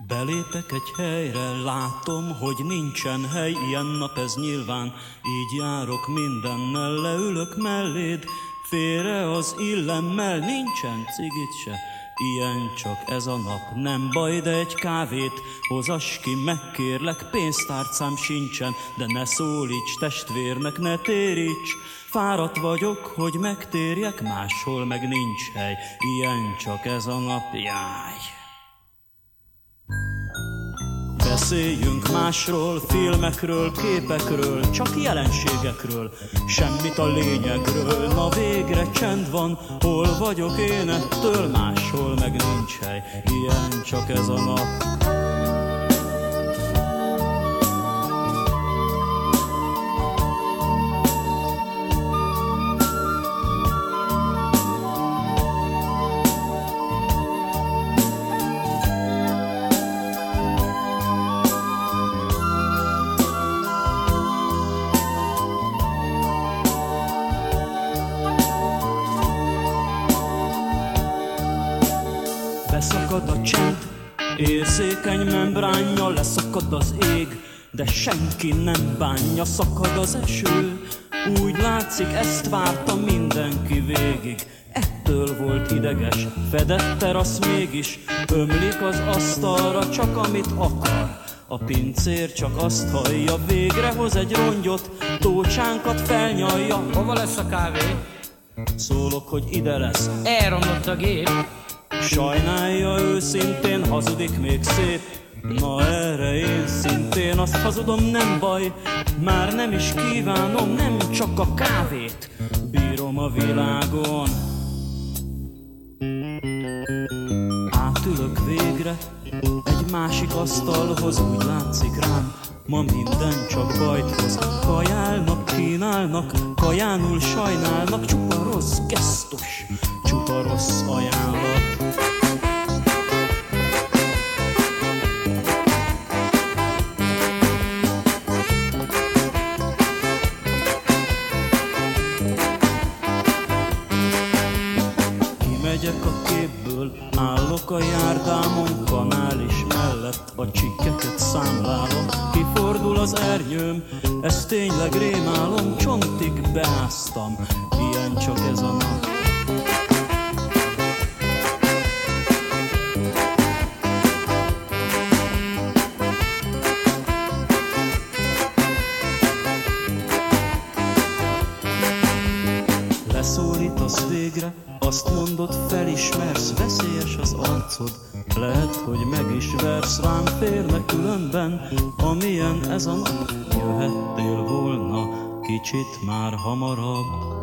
Belépek egy helyre, látom, hogy nincsen hely, ilyen nap ez nyilván, így járok mindennel, leülök melléd, félre az illemmel, nincsen cigit se, ilyen csak ez a nap, nem baj, de egy kávét hozass ki, megkérlek, pénztárcám sincsen, de ne szólíts testvérnek, ne téríts, fáradt vagyok, hogy megtérjek, máshol meg nincs hely, ilyen csak ez a nap, jáj. Beszéljünk másról, filmekről, képekről, csak jelenségekről, semmit a lényegről. Na végre csend van, hol vagyok én ettől, máshol meg nincs hely, ilyen csak ez a nap. Beszakad a csend, érzékeny membránja, leszakad az ég, de senki nem bánja, szakad az eső. Úgy látszik, ezt várta mindenki végig, ettől volt ideges, fedett terasz mégis, ömlik az asztalra csak amit akar. A pincér csak azt hallja, végre hoz egy rongyot, tócsánkat felnyalja. Hova lesz a kávé? Szólok, hogy ide lesz. Elromlott a gép. Sajnálja őszintén, hazudik még szép. Na erre én szintén azt hazudom, nem baj, már nem is kívánom, nem csak a kávét bírom a világon. Átülök végre egy másik asztalhoz, úgy látszik rám, ma minden csak bajt hoz. Kajálnak, kínálnak, kajánul sajnálnak, csupa rossz gesztus, csupa rossz ajánlat. Kimegyek a képből, állok a járdámon, kanális mellett, a csikkeket számlálom, kifordul az ernyőm, ez tényleg rémálom, csontig beáztam, ilyen csak ez a nap. Leszólítasz végre, azt mondod, felismersz, veszélyes az arcod, lehet, hogy meg is versz, rám férne különben, amilyen ez a nap, jöhettél volna kicsit már hamarabb.